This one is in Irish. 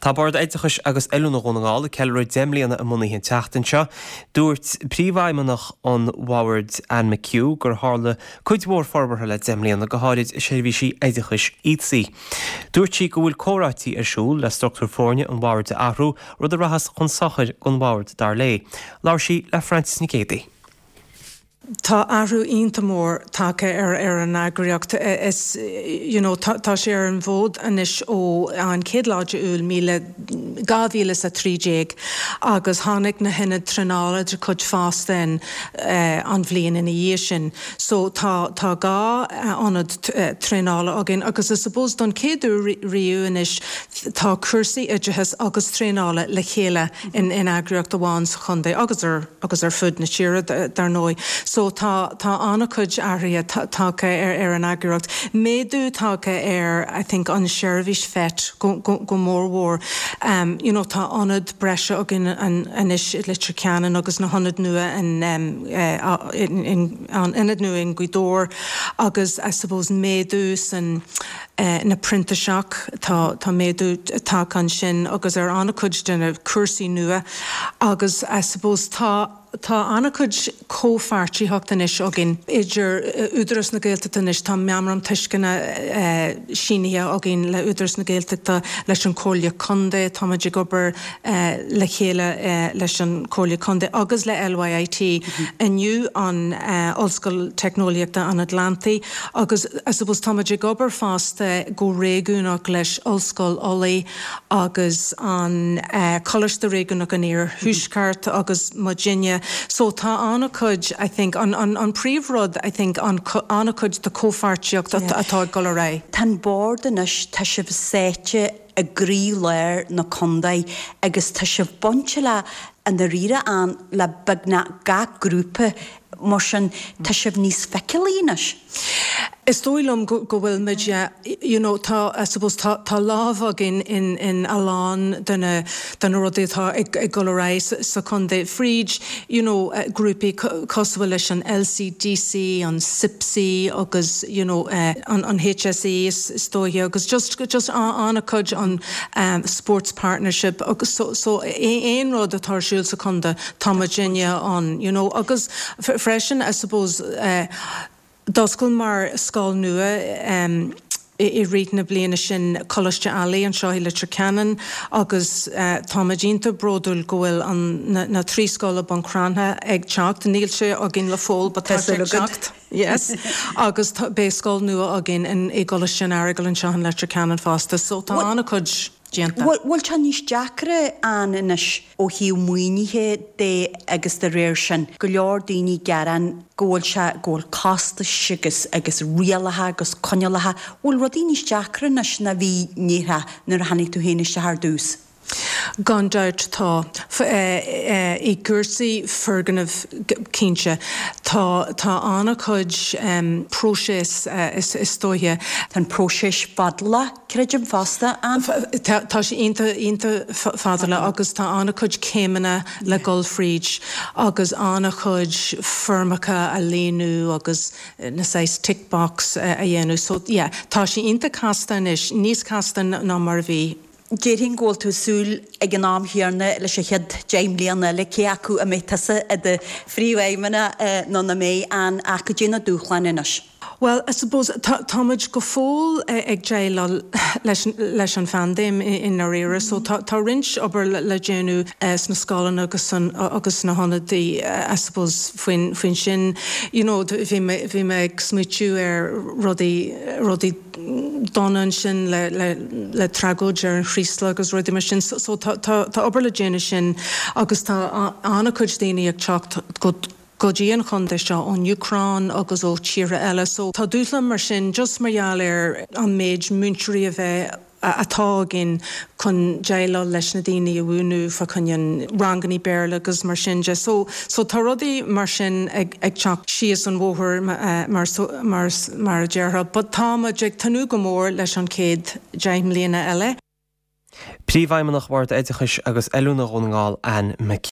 Tá bord éidechas agus eúna gnáil ceilróid déimlíanana a muna hén teachtain seo, dúirt príomhhaimimeach an Howard Ann McHugh gur hála cuidmhór forbartha le déimlíanana go háirid sérbhísí éidechas iad sí. Dúirt sí go bhfuil córátaí ar siúl le Struchtúr Fórne an Howard a ahrú rud a rahas chun sochair gon Howard dar lé. Láir sí le Francis na Céadaí. Tá ahrú ionta mór take ar an agriocht is tá sé ar an bhód anis ó an céadláide úl míle gáhíle a trídéag agus tháinig na hinne trinála de chud fástain an bhbliain in dhé sin. So tá gá anad trinála agin agus is suppose don céadú riú inis tá cursaí idrithas agus trinála le chéile in agriocht amháin chundé agus ar fud na tíre dar nói. So tá anna chuid áirithe take ar an agriocht. Méadú take ar, I think, an seirbhís feit go mórmhór. Tá anad breise agin an is litre ceanan agus na honad nua an inad nua in Gweedór agus, I suppose, méadú san na printe seach tá méadú tá an sin agus ar anna chuid duna cursaí nua agus, I suppose, Tá anna chuid cófartí hoachtain is agin idir údaras na Gaeltachta is tá meamram tuiscina sínithe agin le údaras na Gaeltachta leis an cóla conde, tá maidir gobar le chéile leis an cóla conde agus le LYIT iniu an Ollscoil Technoliaachta an Atlantaí agus I suppose tá maidir gobar fásta go réúnach leis Ollscoil Ollie agus an College de réúnach an éir Huiscart agus Virginia. So tá anna chuid, I think, an príomhrod, I think, anna chuid de cófartíocht atá go le ré. Tan bord inis tá sibh séite a grí léir na condaid agus tá sibh bonte le an na riire an le bagna ga grúpa mar sin tá sibh níos feicilínis. Is dóilm go bhfuil meide, tá, I suppose, tá lámh agin in Alán duna rudaítá ag go le réis sa chundé fríd, grúpi cosbhfuil leis an LCDC, an SIPC agus, an HSE is dóithe agus just anna chuid an sports partnership agus so éon rud atá siúil sa chunda tá Virginia an, agus freisin, I suppose, Doscail mar scáil nua I réit na bliana sin Coláiste Alley an seo litre ceanan agus támadínta brodúil gohfuil na trí scála Buncrantha ag teacht níl sé a gin le fól ba tá teacht. Yes, agus bé scáil nua a gin in Gola sin airgal an sean litre ceanan fásta, so tá anna chuid Bhil tá níos deacra an inis ó hiú muoinithe dé agus de réir sin go leor daoine gearan ggóil cásta sigus agus rialathe agus conealathe bhfuil rudí níos deacra inis na bhí níortha nuair a tháinig tú héanaiste th dús. Gan deit tá I gursaí ferganmh cínse tá anna chuid próséis is dóithe. Tá próséis fadla creidim fásta an? Tá sé ionta fadla agus tá anna chuid céimena le Golfríd agus anna chuid firmacha a léanú agus na sais tickbox a dhéanú. So tá sé ionta castan is níos castan ná mar bhí. Déirhín ggóil tú súil ag an nám hiarna leis a chead déimlíanana le cé acu a métasa a de phríomhhaimimeana ná na mé an acu dhéanana dúchlein inis. Well, I suppose táid go fól ag déile leis an fandéim in áíire, so tá rins obair le déanú sna scálan agus na honadaí, I suppose, faoin sin, bhí me ag smuitiú ar rudaí donan sin le tragóid ar an chrísla agus rudaí mar sin, so tá obair le déanú sin agus tá anna chuid daoine ag teacht go díon chunda seo ón Ucrán agus ó tíre eile, so tá dúslam mar sin just margheall ar an méid múntúirí a bheith atá gin chun déile leis na daoine a bhúnú fa chun ranganí béarla agus mar sin de. So tá rudaí mar sin ag teacht síos an bmhóthir mar a deartha, but táid ag tanú go mór leis an céad déimlíana eile. Príomhhaimimeach bhard éidechas agus eúna gnáil Ann McHugh.